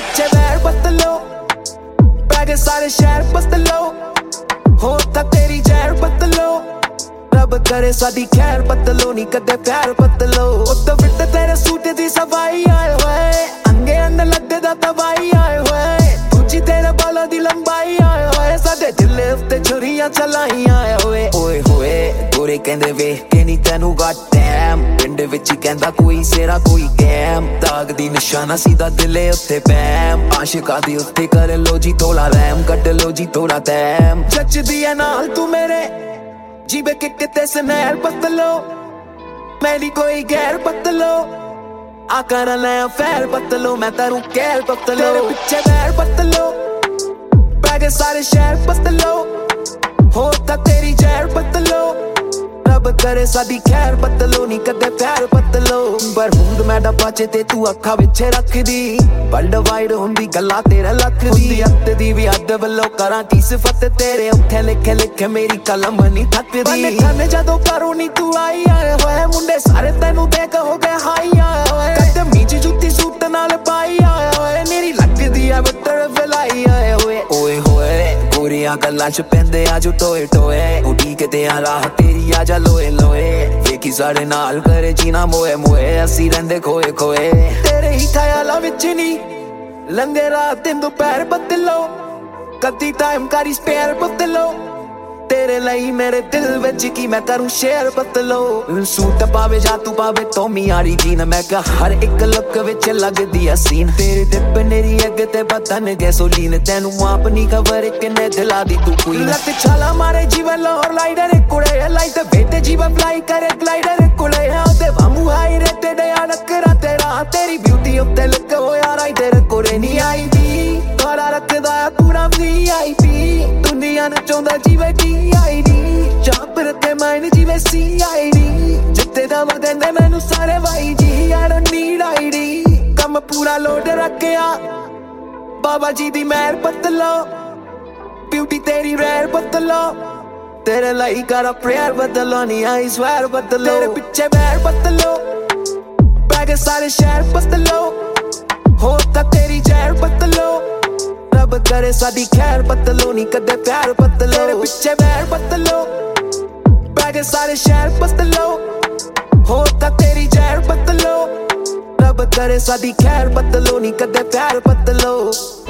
ਪਿੱਛੇ ਵੈਰ ਬਦਲੋ ਪੈ ਗਏ ਸਾਰੇ ਸ਼ਹਿਰ ਬਦਲੋ ਹੋ ਤਾਂ ਤੇਰੀ ਜ਼ਹਿਰ ਬਦਲੋ ਰੱਬ ਕਰੇ ਸਾਡੀ ਖੈਰ ਬਦਲੋ ਨੀ ਕਦੇ ਪਿਆਰ ਬਦਲੋ ਉੱਤੋਂ ਫਿੱਟ ਤੇਰੇ ਸੂਟ ਦੀ ਸਵਾਈ ਆਏ ਹੋਏ ਅੰਗੇ ਅੰਦਰ ਲੱਗਦੇ ਦਾ ਤਵਾਈ ਆਏ ਹੋਏ ਦੂਜੀ ਤੇਰੇ ਬਾਲਾਂ ਦੀ ਲੰਬਾਈ ਆਏ ਹੋਏ ਸਾਡੇ ਦਿਲ ਉੱਤੇ ਛੁਰੀਆਂ ਚਲਾਈਆਂ ਆਏ ਹੋਏ ਓਏ ਹੋਏ ਗੋਰੇ ਕਹਿੰਦੇ ਵੇਖ ਕੇ ਨੀ ਤੈਨੂੰ ਗਾਟ ਡੈਮ ਪਿੰਡ ਵਿੱਚ ਹੀ ਕਹਿੰਦਾ ਕੋਈ ਸੇਰਾ ਕੋਈ ਕੈਮ ਦਾਗ ਦੀ ਨਿਸ਼ਾਨਾ ਸੀਦਾ ਦਿਲੇ ਉੱਤੇ ਬੈਮ ਆਸ਼ਿਕਾਂ ਦੀ ਉੱਤੇ ਕਰ ਲੋ ਜੀ ਤੋਲਾ ਰੈਮ ਕੱਢ ਲੋ ਜੀ ਤੋਲਾ ਤੈਮ ਜੱਜਦੀ ਐ ਨਾਲ ਤੂੰ ਮੇਰੇ ਜੀਵੇ ਕਿਤੇ ਸਨੈਰ ਬਦਲੋ ਮੈਲੀ ਕੋਈ ਗੈਰ ਬਦਲੋ ਆ ਕਰ ਲੈ ਫੈਰ ਬਦਲੋ ਮੈਂ ਤੈਨੂੰ ਕਹਿਰ ਬਦਲੋ ਤੇਰੇ ਪਿੱਛੇ ਵੈਰ ਬਦਲੋ ਪੈ ਗਏ ਸਾਰੇ ਸ਼ਹਿਰ ਬਦਲੋ ਹੋ ਤਾਂ ਤੇਰੀ ਜ਼ਹਿਰ ਬਦਲੋ ਰੱਬ ਕਰੇ ਸਾਡੀ ਖੈਰ ਬਦਲੋ ਨੀ ਕਦੇ ਪਿਆਰ ਬਦਲੋ ਪਰ ਹੁੰਦ ਮੈਡਾ ਪਾਚੇ ਤੇ ਤੂੰ ਅੱਖਾਂ ਵਿੱਚ ਰੱਖਦੀ ਵਰਲਡ ਵਾਈਡ ਹੁੰਦੀ ਗੱਲਾਂ ਤੇਰਾ ਲੱਖ ਦੀ ਅੱਤ ਦੀ ਵੀ ਅੱਧ ਵੱਲੋਂ ਕਰਾਂ ਕੀ ਸਿਫਤ ਤੇਰੇ ਉੱਥੇ ਲਿਖੇ ਲਿਖੇ ਮੇਰੀ ਕਲਮ ਨੀ ਥੱਕਦੀ ਬਨੇ ਖਾਨੇ ਜਦੋਂ ਕਰੋ ਨੀ ਤੂੰ ਆਈ ਆਏ ਹੋਏ ਮੁੰਡੇ ਸਾਰੇ ਤੈਨੂੰ ਦੇਖ ਹੋ ਗਏ ਹਾਈ ਆਏ ਹੋਏ ਕਦਮੀ ਚ ਜੁੱਤੀ ਸੂਟ ਨਾਲ ਪਾਈ ਆਏ ਹੋਏ ਮੇਰੀ ਲੱਗਦੀ ਆ ਬੱਤਰ ਫਲਾਈ ਆਏ ਹੋਏ ਓਏ ਹੋਏ ਗੋਰੀਆਂ ਗੱਲਾਂ ਚ ਪੈਂਦੇ ਆ ਜੋ ਟੋਏ ਟੋਏ ਉਡੀ ਕਿਤੇ ਆ ਰਾਹ ਤੇਰੀ ਆ ਜਾ ਲੋਏ ਲੋਏ ਵੇਖੀ ਸਾਡੇ ਨਾਲ ਕਰੇ ਜੀਣਾ ਮੋਏ ਮੋਏ ਅਸੀਂ ਰਹਿੰਦੇ ਖੋਏ ਖੋਏ ਤੇਰੇ ਹੀ ਖਿਆਲਾਂ ਵਿੱਚ ਨੀ ਲੰਘੇ ਰਾਤ ਦਿਨ ਦੁਪਹਿਰ ਬਦਲੋ ਕਦੀ ਟਾਈਮ ਕਰੀ ਸਪੇਅਰ ਬਦਲੋ ਤੇਰੇ ਲਈ ਮੇਰੇ ਦਿਲ ਵਿੱਚ ਕੀ ਮੈਂ ਕਰੂੰ ਸ਼ੇਅਰ ਬਦਲੋ ਸੂਟ ਪਾਵੇ ਜਾਂ ਤੂੰ ਪਾਵੇ ਤੋਮੀ ਆਰੀ ਜੀਨ ਮੈਂ ਕਿਹਾ ਹਰ ਇੱਕ ਲੁੱਕ ਵਿੱਚ ਲੱਗਦੀ ਆ ਸੀਨ ਤੇਰੇ ਤੇ ਪਨੇਰੀ ਅੱਗ ਤੇ ਬਤਨ ਗੈਸੋਲੀਨ ਤੈਨੂੰ ਆਪ ਨੀ ਖਬਰ ਕਿੰਨੇ ਦਿਲਾਂ ਦੀ ਤੂੰ ਕੋਈ ਲੱਤ ਛਾਲਾ ਮਾਰੇ ਜੀਵਨ ਲਾਹੌਰ ਲਾਈਡਰ ਕੁੜੇ ਲਾਈਟ ਬੇਟੇ ਜੀਵਨ ਫਲਾਈ ਕਰੇ ਗਲਾਈਡਰ ਕੁੜੇ ਉਹਦੇ ਵਾਮੂ ਹਾਈ ਰੇ ਤੇ ਡਿਆ ਨਕਰਾ ਤੇਰਾ ਤੇਰੀ ਬਿਊਟੀ ਉੱਤੇ ਲੁੱਕ ਹੋਇਆ ਰਾਈਡਰ ਕੁੜੇ ਨੀ ਆਈ ਦੀ ਤੋਰਾ ਰੱਖਦਾ ਪੂਰਾ VIP ਦੁਨੀਆ ਨੂੰ ਚਾਹੁੰਦਾ ਜੀਵੇ DID ਚਾਪ ਰੱਖੇ ਮਾਇਨ ਜਿਵੇਂ CID ਜਿੱਤੇ ਦਾ ਵਦੰਦੇ ਮੈਨੂੰ ਸਾਰੇ YG I don't need ID ਕੰਮ ਪੂਰਾ ਲੋਡ ਰੱਖਿਆ ਬਾਬਾ ਜੀ ਦੀ ਮਿਹਰ ਬਦਲੋ ਬਿਊਟੀ ਤੇਰੀ ਰੇਅਰ ਬਦਲੋ ਤੇਰੇ ਲਈ ਕਰਾਂ ਪ੍ਰੇਅਰ ਬਦਲੋ ਨੀ I swear ਬਦਲੋ ਤੇਰੇ ਪਿੱਛੇ ਵੈਰ ਬਦਲੋ ਪੈ ਗਏ ਸਾਰੇ ਸ਼ਹਿਰ ਬਦਲੋ ਹੋ ਤਾਂ ਤੇਰੀ ਜ਼ਹਿਰ ਬਦਲੋ ਰੱਬ ਕਰੇ ਸਾਡੀ ਖੈਰ ਬਦਲੋ ਨੀ ਕਦੇ ਪਿਆਰ ਬਦਲੋ ਤੇਰੇ ਪਿੱਛੇ ਵੈਰ ਬਦਲੋ ਪੈ ਗਏ ਸਾਰੇ ਸ਼ਹਿਰ ਬਦਲੋ ਹੋ ਤਾਂ ਤੇਰੀ ਜ਼ਹਿਰ ਬਦਲੋ ਰੱਬ ਕਰੇ ਸਾਡੀ ਖੈਰ ਬਦਲੋ ਨੀ ਕਦੇ ਪਿਆਰ ਬਦਲੋ